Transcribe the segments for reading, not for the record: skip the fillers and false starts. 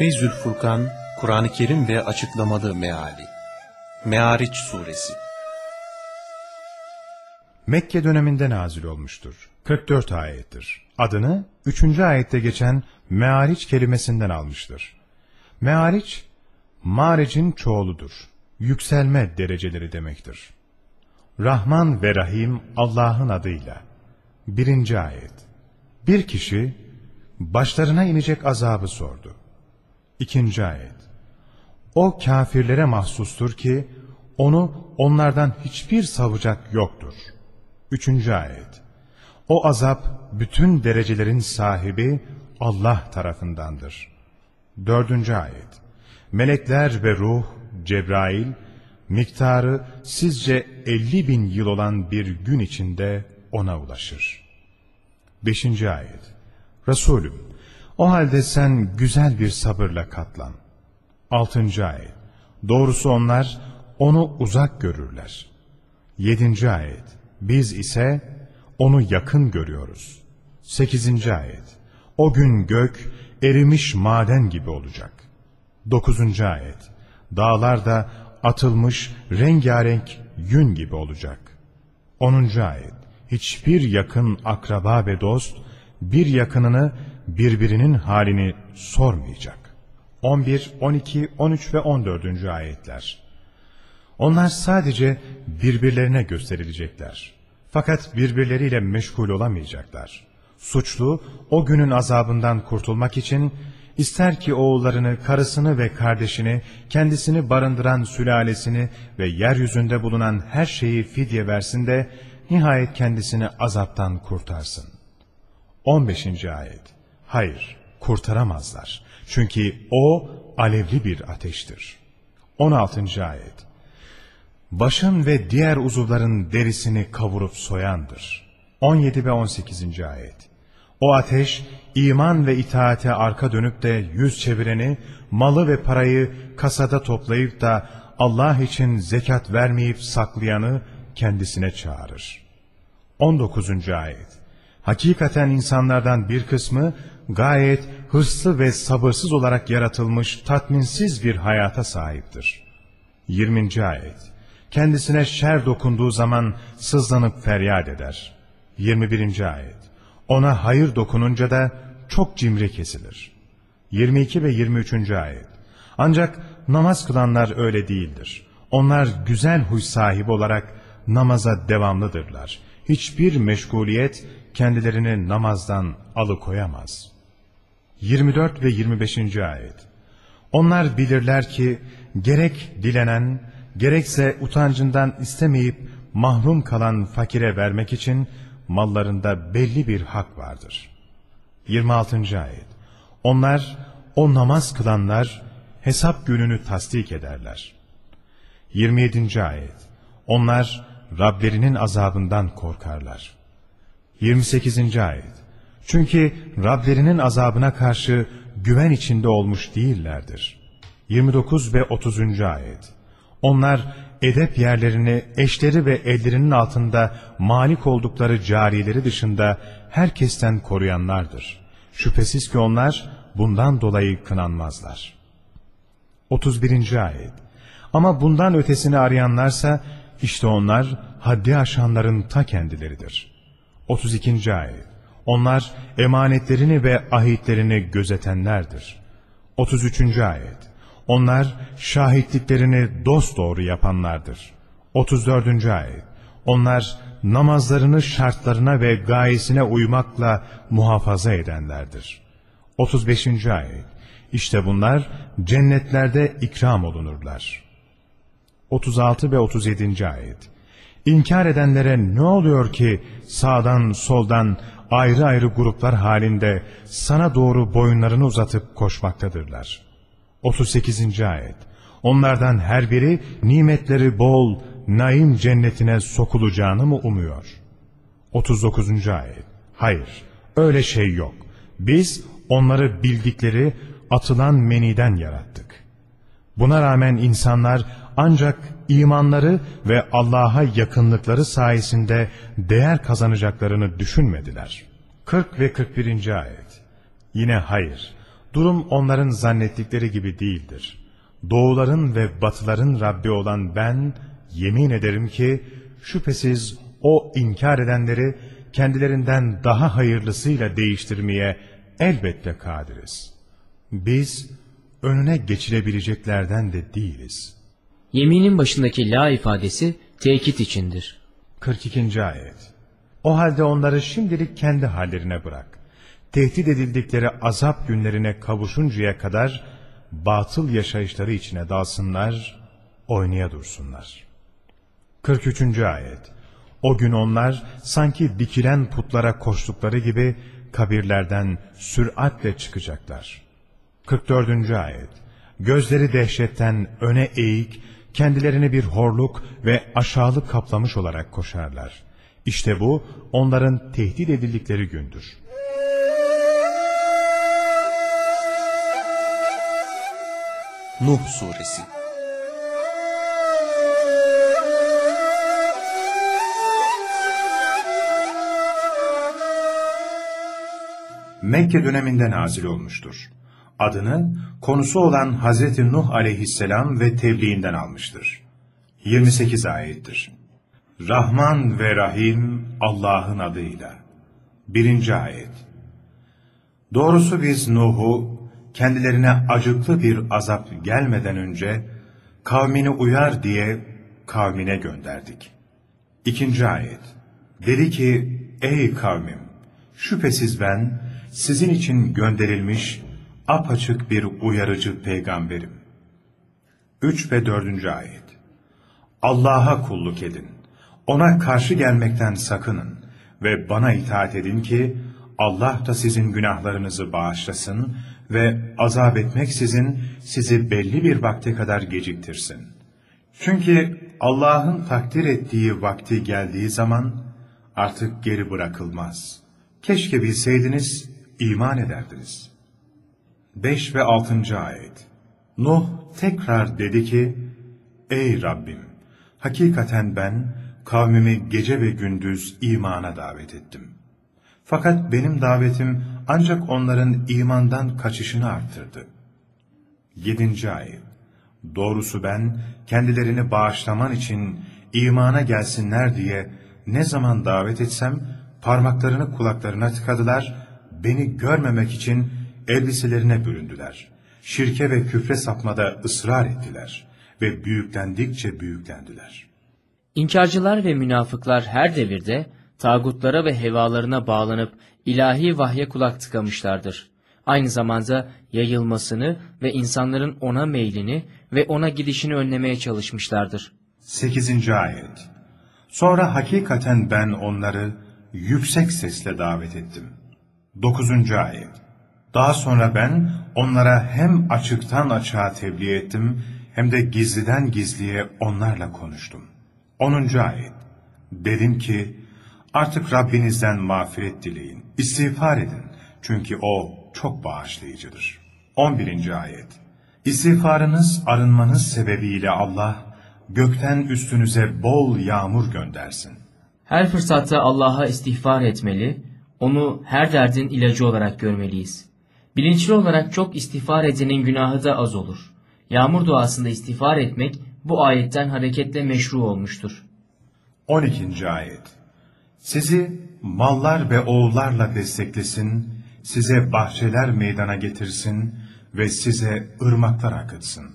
Feyzül Furkan, Kur'an-ı Kerim ve açıklamalı meali. Me'ariç suresi. Mekke döneminde nazil olmuştur. 44 ayettir. Adını 3. ayette geçen Me'ariç kelimesinden almıştır. Me'ariç, Ma'ric'in çoğuludur. Yükselme dereceleri demektir. Rahman ve Rahim Allah'ın adıyla. 1. ayet. Bir kişi başlarına inecek azabı sordu. 2. ayet. O kafirlere mahsustur ki onu onlardan hiçbir savacak yoktur. 3. ayet. O azap bütün derecelerin sahibi Allah tarafındandır. 4. ayet. Melekler ve ruh, Cebrail, miktarı sizce 50.000 yıl olan bir gün içinde ona ulaşır. 5. ayet. Resulüm, o halde sen güzel bir sabırla katlan. 6. ayet. Doğrusu onlar onu uzak görürler. 7. ayet. Biz ise onu yakın görüyoruz. 8. ayet. O gün gök erimiş maden gibi olacak. 9. ayet. Dağlar da atılmış rengarenk yün gibi olacak. 10. ayet. Hiçbir yakın akraba ve dost bir yakınını birbirinin halini sormayacak. 11, 12, 13 ve 14. ayetler. Onlar sadece birbirlerine gösterilecekler. Fakat birbirleriyle meşgul olamayacaklar. Suçlu o günün azabından kurtulmak için ister ki oğullarını, karısını ve kardeşini, kendisini barındıran sülalesini ve yeryüzünde bulunan her şeyi fidye versin de nihayet kendisini azaptan kurtarsın. 15. ayet. Hayır, kurtaramazlar. Çünkü o alevli bir ateştir. 16. ayet. Başın ve diğer uzuvların derisini kavurup soyandır. 17 ve 18. ayet. O ateş, iman ve itaate arka dönüp de yüz çevireni, malı ve parayı kasada toplayıp da Allah için zekat vermeyip saklayanı kendisine çağırır. 19. ayet. Hakikaten insanlardan bir kısmı gayet hırslı ve sabırsız olarak yaratılmış tatminsiz bir hayata sahiptir. 20. ayet. Kendisine şer dokunduğu zaman sızlanıp feryat eder. 21. ayet. Ona hayır dokununca da çok cimri kesilir. 22 ve 23. ayet. Ancak namaz kılanlar öyle değildir. Onlar güzel huy sahibi olarak namaza devamlıdırlar. Hiçbir meşguliyet kendilerini namazdan alıkoyamaz. 24 ve 25. ayet. Onlar bilirler ki gerek dilenen, gerekse utancından istemeyip mahrum kalan fakire vermek için mallarında belli bir hak vardır. 26. ayet. Onlar, o namaz kılanlar hesap gününü tasdik ederler. 27. ayet. Onlar Rablerinin azabından korkarlar. 28. ayet. Çünkü Rablerinin azabına karşı güven içinde olmuş değillerdir. 29 ve 30. ayet. Onlar edep yerlerini eşleri ve ellerinin altında malik oldukları carileri dışında herkesten koruyanlardır. Şüphesiz ki onlar bundan dolayı kınanmazlar. 31. ayet. Ama bundan ötesini arayanlarsa işte onlar haddi aşanların ta kendileridir. 32. ayet. Onlar emanetlerini ve ahitlerini gözetenlerdir. 33. ayet. Onlar şahitliklerini dosdoğru yapanlardır. 34. ayet. Onlar namazlarını şartlarına ve gayesine uymakla muhafaza edenlerdir. 35. ayet. İşte bunlar cennetlerde ikram olunurlar. 36 ve 37. ayet. İnkar edenlere ne oluyor ki sağdan soldan ayrı ayrı gruplar halinde sana doğru boyunlarını uzatıp koşmaktadırlar. 38. ayet. Onlardan her biri nimetleri bol, naim cennetine sokulacağını mı umuyor? 39. ayet. Hayır, öyle şey yok. Biz onları bildikleri atılan meniden yarattık. Buna rağmen insanlar ancak imanları ve Allah'a yakınlıkları sayesinde değer kazanacaklarını düşünmediler. 40 ve 41. ayet. Yine hayır. Durum onların zannettikleri gibi değildir. Doğuların ve batıların Rabbi olan ben, yemin ederim ki, şüphesiz o inkar edenleri kendilerinden daha hayırlısıyla değiştirmeye elbette kadiriz. Biz önüne geçilebileceklerden de değiliz. Yeminin başındaki la ifadesi tekit içindir. 42. ayet. O halde onları şimdilik kendi hallerine bırak. Tehdit edildikleri azap günlerine kavuşuncaya kadar batıl yaşayışları içine dalsınlar, oynaya dursunlar. 43. ayet. O gün onlar sanki dikilen putlara koştukları gibi kabirlerden süratle çıkacaklar. 44. ayet. Gözleri dehşetten öne eğik, kendilerini bir horluk ve aşağılık kaplamış olarak koşarlar. İşte bu onların tehdit edildikleri gündür. Nuh Suresi. Mekke döneminde nazil olmuştur. Adını konusu olan Hazreti Nuh aleyhisselam ve tebliğinden almıştır. 28 ayettir. Rahman ve Rahim Allah'ın adıyla. 1. ayet. Doğrusu biz Nuh'u kendilerine acıklı bir azap gelmeden önce kavmini uyar diye kavmine gönderdik. 2. ayet. Dedi ki, ey kavmim, şüphesiz ben sizin için gönderilmiş apaçık bir uyarıcı peygamberim. 3 ve 4. ayet. Allah'a kulluk edin, ona karşı gelmekten sakının ve bana itaat edin ki Allah da sizin günahlarınızı bağışlasın ve azap etmeksizin sizi belli bir vakte kadar geciktirsin. Çünkü Allah'ın takdir ettiği vakti geldiği zaman artık geri bırakılmaz. Keşke bilseydiniz, iman ederdiniz. 5 ve 6. ayet. Nuh tekrar dedi ki, ey Rabbim, hakikaten ben kavmimi gece ve gündüz imana davet ettim. Fakat benim davetim ancak onların imandan kaçışını arttırdı. 7. ayet. Doğrusu ben kendilerini bağışlaman için imana gelsinler diye ne zaman davet etsem parmaklarını kulaklarına tıkadılar, beni görmemek için elbiselerine büründüler. Şirke ve küfre sapmada ısrar ettiler ve büyüklendikçe büyüklendiler. İnkarcılar ve münafıklar her devirde tağutlara ve hevalarına bağlanıp ilahi vahye kulak tıkamışlardır. Aynı zamanda yayılmasını ve insanların ona meylini ve ona gidişini önlemeye çalışmışlardır. 8. ayet. Sonra hakikaten ben onları yüksek sesle davet ettim. 9. ayet. Daha sonra ben onlara hem açıktan açığa tebliğ ettim, hem de gizliden gizliye onlarla konuştum. 10. ayet. Dedim ki, artık Rabbinizden mağfiret dileyin, istiğfar edin, çünkü O çok bağışlayıcıdır. 11. ayet. İstiğfarınız, arınmanız sebebiyle Allah, gökten üstünüze bol yağmur göndersin. Her fırsatta Allah'a istiğfar etmeli, onu her derdin ilacı olarak görmeliyiz. Bilinçli olarak çok istiğfar edenin günahı da az olur. Yağmur duasında istiğfar etmek bu ayetten hareketle meşru olmuştur. 12. ayet. Sizi mallar ve oğullarla desteklesin, size bahçeler meydana getirsin ve size ırmaklar akıtsın.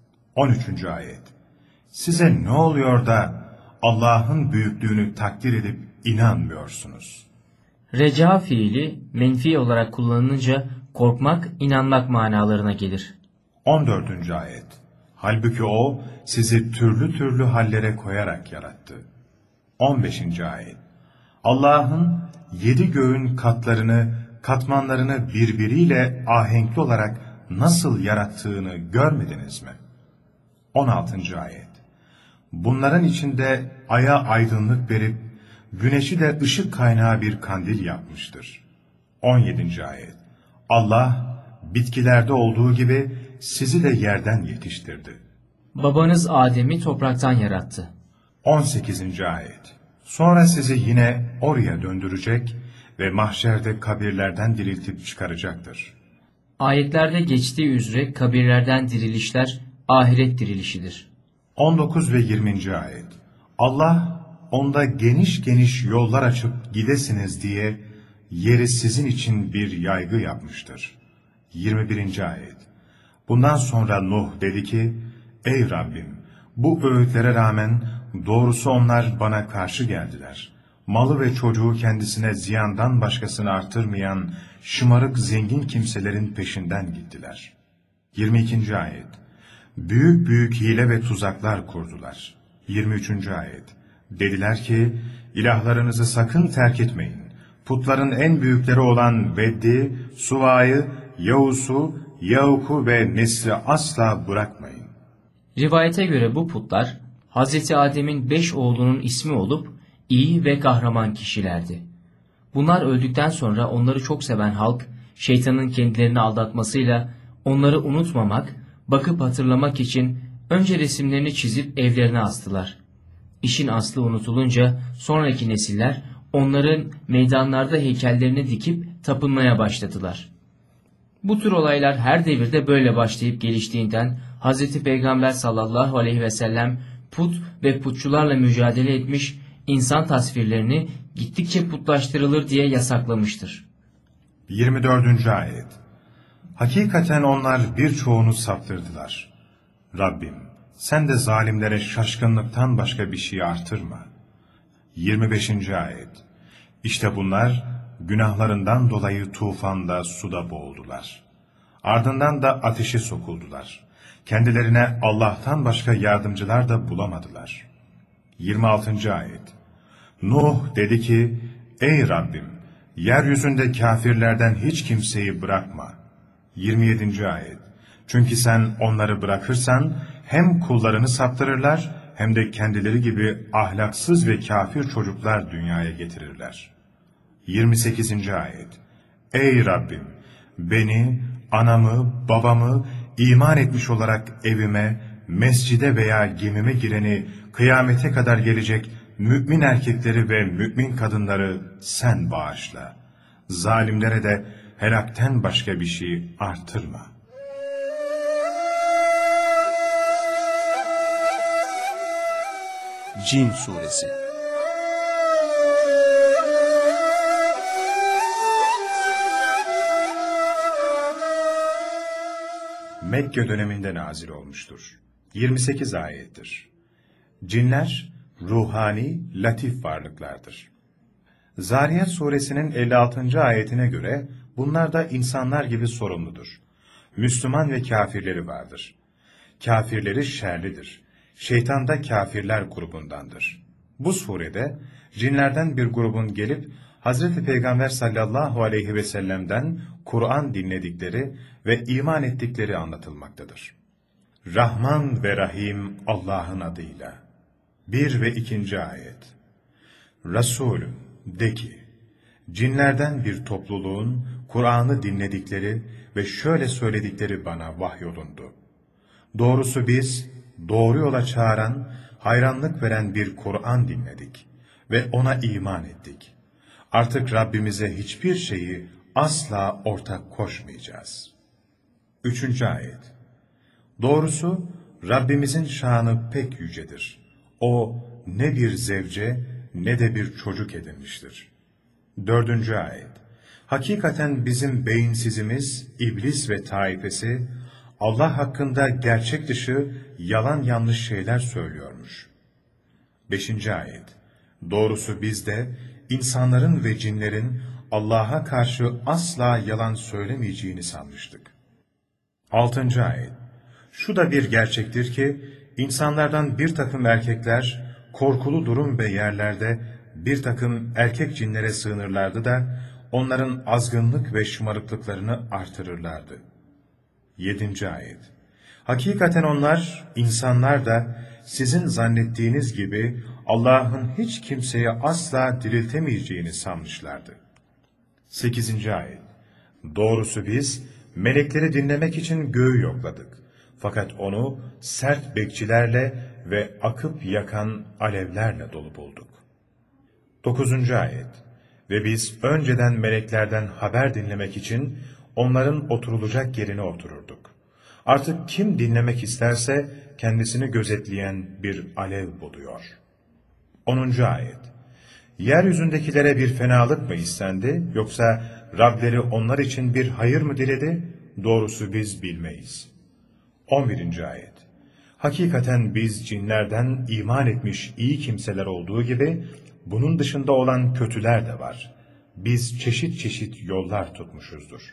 13. ayet. Size ne oluyor da Allah'ın büyüklüğünü takdir edip inanmıyorsunuz? Reca fiili menfi olarak kullanılınca korkmak, inanmak manalarına gelir. 14. ayet. Halbuki O sizi türlü türlü hallere koyarak yarattı. 15. ayet. Allah'ın 7 göğün katmanlarını birbiriyle ahenkli olarak nasıl yarattığını görmediniz mi? 16. ayet. Bunların içinde aya aydınlık verip güneşi de ışık kaynağı bir kandil yapmıştır. 17. ayet. Allah bitkilerde olduğu gibi sizi de yerden yetiştirdi. Babanız Adem'i topraktan yarattı. 18. ayet. Sonra sizi yine oraya döndürecek ve mahşerde kabirlerden diriltip çıkaracaktır. Ayetlerde geçtiği üzere kabirlerden dirilişler ahiret dirilişidir. 19 ve 20. ayet. Allah onda geniş geniş yollar açıp gidesiniz diye yeri sizin için bir yaygı yapmıştır. 21. ayet. Bundan sonra Nuh dedi ki, ey Rabbim, bu öğütlere rağmen doğrusu onlar bana karşı geldiler. Malı ve çocuğu kendisine ziyandan başkasını artırmayan şımarık zengin kimselerin peşinden gittiler. 22. ayet. Büyük büyük hile ve tuzaklar kurdular. 23. ayet. Dediler ki, ilahlarınızı sakın terk etmeyin. Putların en büyükleri olan Veddi, Suva'yı, Yavuz'u, Yavuk'u ve Nesr'i asla bırakmayın. Rivayete göre bu putlar Hz. Adem'in 5 oğlunun ismi olup iyi ve kahraman kişilerdi. Bunlar öldükten sonra onları çok seven halk, şeytanın kendilerini aldatmasıyla onları unutmamak, bakıp hatırlamak için önce resimlerini çizip evlerine astılar. İşin aslı unutulunca sonraki nesiller onların meydanlarda heykellerini dikip tapınmaya başladılar. Bu tür olaylar her devirde böyle başlayıp geliştiğinden Hz. Peygamber sallallahu aleyhi ve sellem put ve putçularla mücadele etmiş, insan tasvirlerini gittikçe putlaştırılır diye yasaklamıştır. 24. ayet. Hakikaten onlar birçoğunu saptırdılar. Rabbim, sen de zalimlere şaşkınlıktan başka bir şey artırma. 25. ayet. İşte bunlar günahlarından dolayı tufanda, suda boğuldular. Ardından da ateşe sokuldular. Kendilerine Allah'tan başka yardımcılar da bulamadılar. 26. ayet. Nuh dedi ki, ey Rabbim, yeryüzünde kafirlerden hiç kimseyi bırakma. 27. ayet. Çünkü sen onları bırakırsan hem kullarını saptırırlar hem de kendileri gibi ahlaksız ve kafir çocuklar dünyaya getirirler. 28. ayet. Ey Rabbim, beni, anamı, babamı iman etmiş olarak evime, mescide veya gemime gireni kıyamete kadar gelecek mümin erkekleri ve mümin kadınları sen bağışla. Zalimlere de helakten başka bir şey artırma. Cin Suresi. Mekke döneminde nazil olmuştur. 28 ayettir. Cinler, ruhani, latif varlıklardır. Zariyat suresinin 56. ayetine göre bunlar da insanlar gibi sorumludur. Müslüman ve kafirleri vardır. Kafirleri şerlidir. Şeytan da kafirler grubundandır. Bu surede cinlerden bir grubun gelip Hazreti Peygamber sallallahu aleyhi ve sellem'den Kur'an dinledikleri ve iman ettikleri anlatılmaktadır. Rahman ve Rahim Allah'ın adıyla. 1 ve 2. ayet. Resulüm de ki, cinlerden bir topluluğun Kur'an'ı dinledikleri ve şöyle söyledikleri bana vahyolundu. Doğrusu biz doğru yola çağıran, hayranlık veren bir Kur'an dinledik ve ona iman ettik. Artık Rabbimize hiçbir şeyi asla ortak koşmayacağız. 3. ayet. Doğrusu Rabbimizin şanı pek yücedir. O ne bir zevce ne de bir çocuk edinmiştir. 4. ayet. Hakikaten bizim beyinsizimiz, iblis ve taifesi, Allah hakkında gerçek dışı yalan yanlış şeyler söylüyormuş. 5. ayet. Doğrusu biz de insanların ve cinlerin Allah'a karşı asla yalan söylemeyeceğini sanmıştık. 6. ayet. Şu da bir gerçektir ki, insanlardan bir takım erkekler, korkulu durum ve yerlerde bir takım erkek cinlere sığınırlardı da, onların azgınlık ve şımarıklıklarını artırırlardı. 7. ayet. Hakikaten onlar, insanlar da sizin zannettiğiniz gibi Allah'ın hiç kimseye asla diriltemeyeceğini sanmışlardı. 8. ayet. Doğrusu biz melekleri dinlemek için göğü yokladık. Fakat onu sert bekçilerle ve akıp yakan alevlerle dolu bulduk. 9. ayet. Ve biz önceden meleklerden haber dinlemek için onların oturulacak yerine otururduk. Artık kim dinlemek isterse kendisini gözetleyen bir alev buluyor. 10. ayet. Yeryüzündekilere bir fenalık mı istendi, yoksa Rableri onlar için bir hayır mı diledi? Doğrusu biz bilmeyiz. 11. ayet. Hakikaten biz cinlerden iman etmiş iyi kimseler olduğu gibi, bunun dışında olan kötüler de var. Biz çeşit çeşit yollar tutmuşuzdur.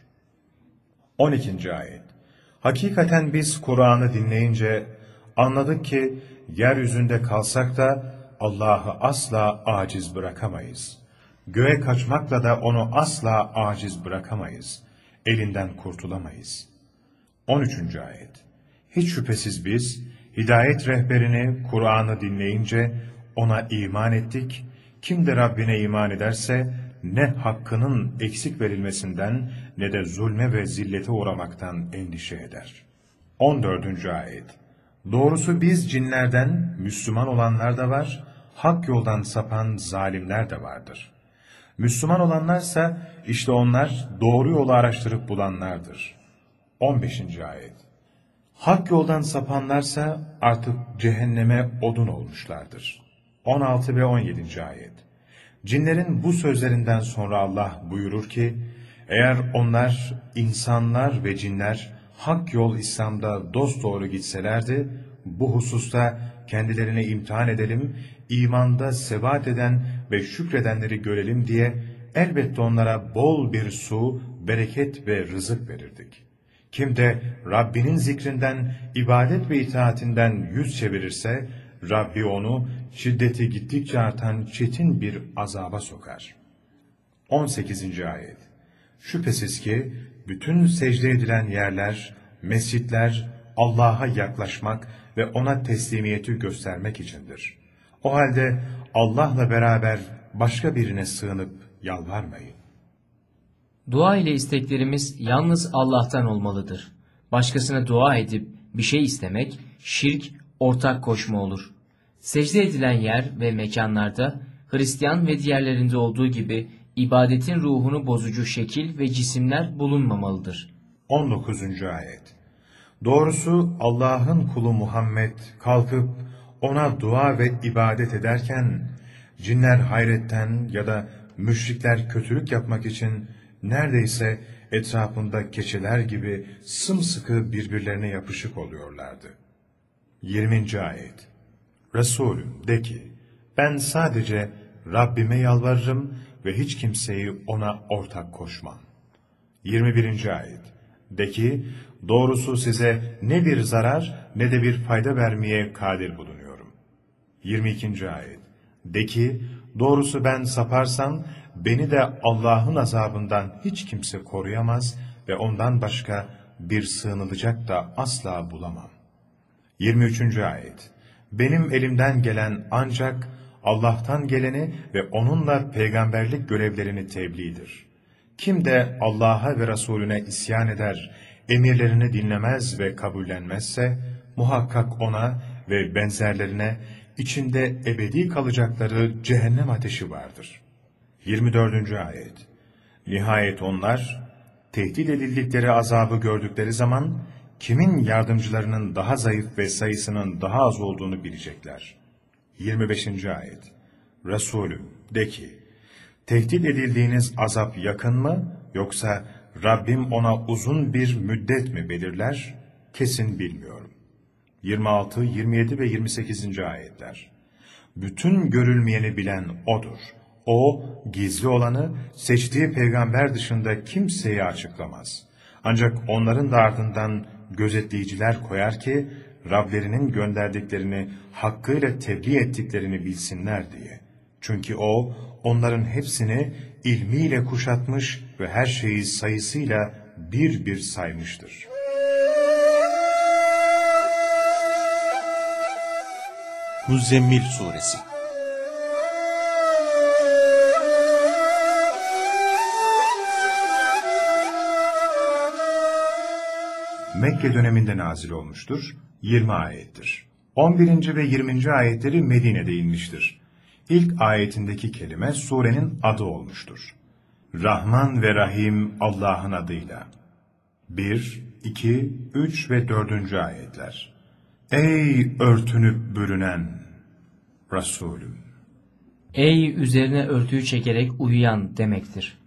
12. ayet. Hakikaten biz Kur'an'ı dinleyince anladık ki yeryüzünde kalsak da Allah'ı asla aciz bırakamayız. Göğe kaçmakla da onu asla aciz bırakamayız. Elinden kurtulamayız. 13. ayet. Hiç şüphesiz biz hidayet rehberini, Kur'an'ı dinleyince ona iman ettik. Kim de Rabbine iman ederse ne hakkının eksik verilmesinden ne de zulme ve zillete uğramaktan endişe eder. 14. ayet. Doğrusu biz cinlerden Müslüman olanlar da var, hak yoldan sapan zalimler de vardır. Müslüman olanlarsa işte onlar doğru yolu araştırıp bulanlardır. 15. ayet. Hak yoldan sapanlarsa artık cehenneme odun olmuşlardır. 16 ve 17. ayet. Cinlerin bu sözlerinden sonra Allah buyurur ki, eğer onlar, insanlar ve cinler, hak yol İslam'da dosdoğru gitselerdi, bu hususta kendilerine imtihan edelim, imanda sebat eden ve şükredenleri görelim diye, elbette onlara bol bir su, bereket ve rızık verirdik. Kim de Rabbinin zikrinden, ibadet ve itaatinden yüz çevirirse, Rabbi onu şiddeti gittikçe artan çetin bir azaba sokar. 18. ayet. Şüphesiz ki bütün secde edilen yerler, mescitler Allah'a yaklaşmak ve ona teslimiyeti göstermek içindir. O halde Allah'la beraber başka birine sığınıp yalvarmayın. Dua ile isteklerimiz yalnız Allah'tan olmalıdır. Başkasına dua edip bir şey istemek, şirk, ortak koşma olur. Secde edilen yer ve mekanlarda, Hristiyan ve diğerlerinde olduğu gibi, ibadetin ruhunu bozucu şekil ve cisimler bulunmamalıdır. 19. ayet. Doğrusu Allah'ın kulu Muhammed kalkıp ona dua ve ibadet ederken, cinler hayretten ya da müşrikler kötülük yapmak için neredeyse etrafında keçiler gibi sımsıkı birbirlerine yapışık oluyorlardı. 20. ayet. Resulüm de ki, ben sadece Rabbime yalvarırım ve hiç kimseyi ona ortak koşmam. 21. ayet. De ki, doğrusu size ne bir zarar ne de bir fayda vermeye kadir bulunuyorum. 22. ayet. De ki, doğrusu ben saparsam beni de Allah'ın azabından hiç kimse koruyamaz ve ondan başka bir sığınılacak da asla bulamam. 23. ayet. Benim elimden gelen ancak Allah'tan geleni ve onunla peygamberlik görevlerini tebliğdir. Kim de Allah'a ve Resulüne isyan eder, emirlerini dinlemez ve kabullenmezse, muhakkak ona ve benzerlerine içinde ebedi kalacakları cehennem ateşi vardır. 24. ayet. Nihayet onlar, tehdit edildikleri azabı gördükleri zaman, kimin yardımcılarının daha zayıf ve sayısının daha az olduğunu bilecekler. 25. ayet. Resulüm de ki, tehdit edildiğiniz azap yakın mı, yoksa Rabbim ona uzun bir müddet mi belirler? Kesin bilmiyorum. 26, 27 ve 28. ayetler. Bütün görülmeyeni bilen O'dur. O, gizli olanı seçtiği peygamber dışında kimseye açıklamaz. Ancak onların da ardından gözetleyiciler koyar ki, Rablerinin gönderdiklerini hakkıyla tebliğ ettiklerini bilsinler diye. Çünkü O, onların hepsini ilmiyle kuşatmış ve her şeyi sayısıyla bir bir saymıştır. Muzzemmil Suresi. Mekke döneminde nazil olmuştur. 20 ayettir. 11. ve 20. ayetleri Medine'de inmiştir. İlk ayetindeki kelime surenin adı olmuştur. Rahman ve Rahim Allah'ın adıyla. 1, 2, 3 ve 4. ayetler. Ey örtünüp bürünen Resulüm! Ey üzerine örtüyü çekerek uyuyan demektir.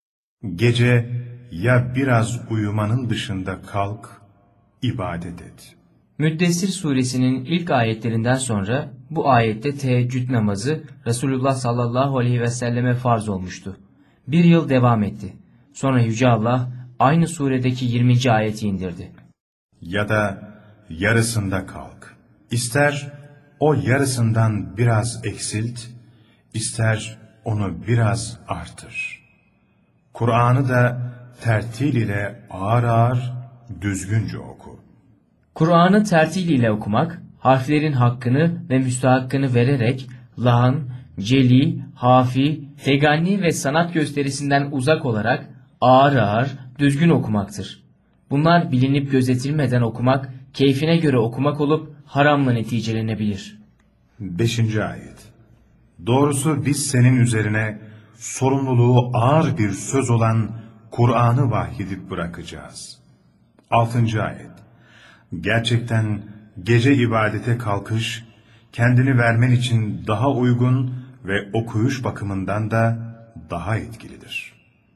Gece ya biraz uyumanın dışında kalk, ibadet et. Müddessir suresinin ilk ayetlerinden sonra bu ayette teheccüd namazı Resulullah sallallahu aleyhi ve selleme farz olmuştu. Bir yıl devam etti. Sonra Yüce Allah aynı suredeki 20. ayeti indirdi. Ya da yarısında kalk. İster o yarısından biraz eksilt, ister onu biraz artır. Kur'an'ı da tertil ile ağır ağır düzgünce oku. Kur'an'ı tertil ile okumak, harflerin hakkını ve müstahakkını vererek lahan, celi, hafi, teganni ve sanat gösterisinden uzak olarak ağır ağır düzgün okumaktır. Bunlar bilinip gözetilmeden okumak, keyfine göre okumak olup haramla neticelenebilir. 5. ayet. Doğrusu biz senin üzerine sorumluluğu ağır bir söz olan Kur'an'ı vahyedip bırakacağız. 6. ayet. Gerçekten gece ibadete kalkış, kendini vermen için daha uygun ve okuyuş bakımından da daha etkilidir.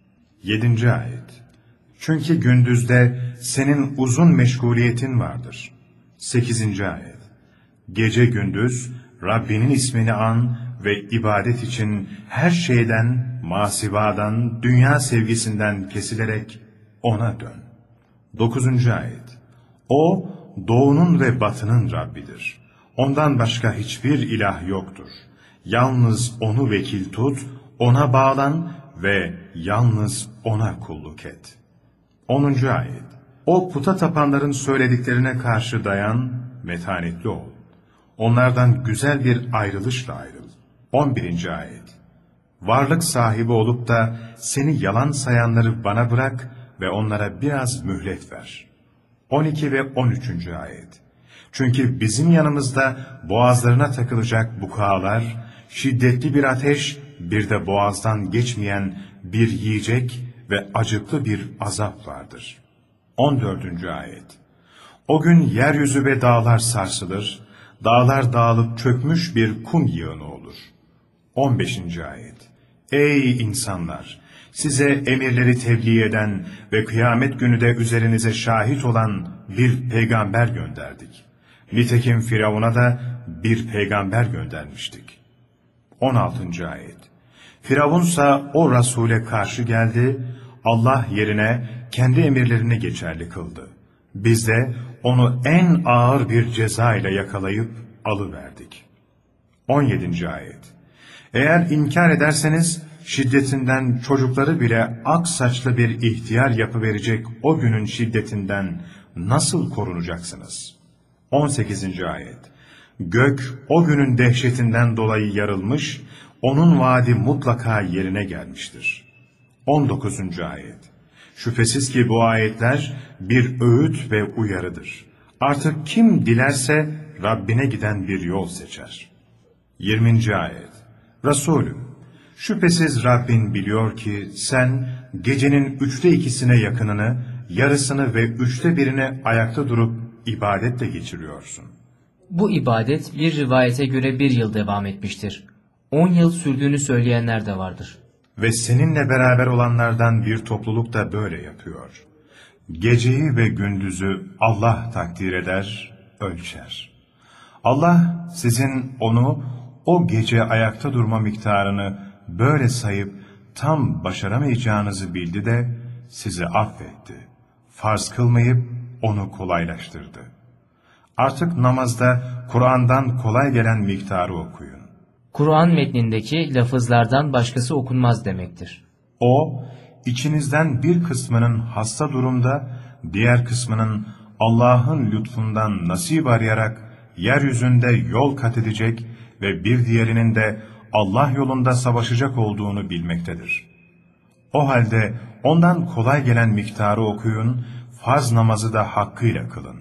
7. ayet. Çünkü gündüzde senin uzun meşguliyetin vardır. 8. ayet. Gece gündüz Rabbinin ismini an ve ibadet için her şeyden, masivadan, dünya sevgisinden kesilerek ona dön. 9. ayet. O, doğunun ve batının Rabbidir. Ondan başka hiçbir ilah yoktur. Yalnız onu vekil tut, ona bağlan ve yalnız ona kulluk et. 10. ayet. O puta tapanların söylediklerine karşı dayan, metanetli ol. Onlardan güzel bir ayrılışla ayrıl. 11. ayet. Varlık sahibi olup da seni yalan sayanları bana bırak ve onlara biraz mühlet ver. 12 ve 13. ayet. Çünkü bizim yanımızda boğazlarına takılacak bukağalar, şiddetli bir ateş, bir de boğazdan geçmeyen bir yiyecek ve acıklı bir azap vardır. 14. ayet. O gün yeryüzü ve dağlar sarsılır, dağlar dağılıp çökmüş bir kum yığını olur. 15. ayet. Ey insanlar! Size emirleri tebliğ eden ve kıyamet günü de üzerinize şahit olan bir peygamber gönderdik. Nitekim Firavun'a da bir peygamber göndermiştik. 16. ayet. Firavunsa o Resul'e karşı geldi, Allah yerine kendi emirlerini geçerli kıldı. Biz de onu en ağır bir ceza ile yakalayıp alıverdik. 17. ayet. Eğer inkar ederseniz şiddetinden çocukları bile ak saçlı bir ihtiyar yapıverecek o günün şiddetinden nasıl korunacaksınız? 18. ayet. Gök o günün dehşetinden dolayı yarılmış, onun vaadi mutlaka yerine gelmiştir. 19. ayet. Şüphesiz ki bu ayetler bir öğüt ve uyarıdır. Artık kim dilerse Rabbine giden bir yol seçer. 20. ayet. Resulüm, şüphesiz Rabbin biliyor ki sen gecenin 2/3'üne yakınını, yarısını ve 1/3'ine ayakta durup ibadetle geçiriyorsun. Bu ibadet bir rivayete göre 1 yıl devam etmiştir. 10 yıl sürdüğünü söyleyenler de vardır. Ve seninle beraber olanlardan bir topluluk da böyle yapıyor. Geceyi ve gündüzü Allah takdir eder, ölçer. Allah sizin onu, o gece ayakta durma miktarını böyle sayıp tam başaramayacağınızı bildi de sizi affetti. Farz kılmayıp onu kolaylaştırdı. Artık namazda Kur'an'dan kolay gelen miktarı okuyun. Kur'an metnindeki lafızlardan başkası okunmaz demektir. O, içinizden bir kısmının hasta durumda, diğer kısmının Allah'ın lütfundan nasip arayarak yeryüzünde yol kat edecek ve bir diğerinin de Allah yolunda savaşacak olduğunu bilmektedir. O halde ondan kolay gelen miktarı okuyun, farz namazı da hakkıyla kılın.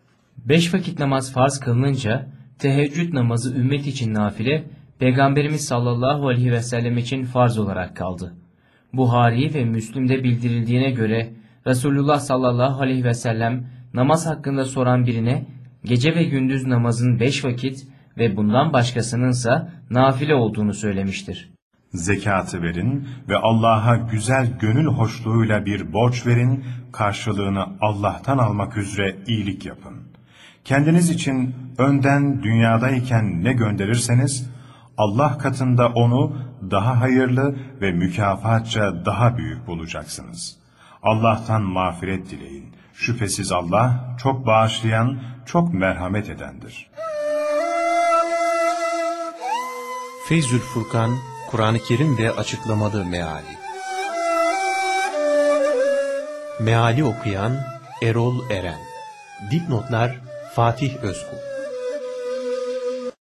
5 vakit namaz farz kılınınca, teheccüd namazı ümmet için nafile, Peygamberimiz sallallahu aleyhi ve sellem için farz olarak kaldı. Buhari ve Müslim'de bildirildiğine göre Resulullah sallallahu aleyhi ve sellem namaz hakkında soran birine gece ve gündüz namazın 5 vakit ve bundan başkasınınsa nafile olduğunu söylemiştir. Zekatı verin ve Allah'a güzel gönül hoşluğuyla bir borç verin, karşılığını Allah'tan almak üzere iyilik yapın. Kendiniz için önden dünyadayken ne gönderirseniz, Allah katında onu daha hayırlı ve mükafatça daha büyük bulacaksınız. Allah'tan mağfiret dileyin. Şüphesiz Allah çok bağışlayan, çok merhamet edendir. Feyzül Furkan, Kur'an-ı Kerim ve açıklamalı meali. Meali okuyan Erol Eren. Dipnotlar Fatih Özkul.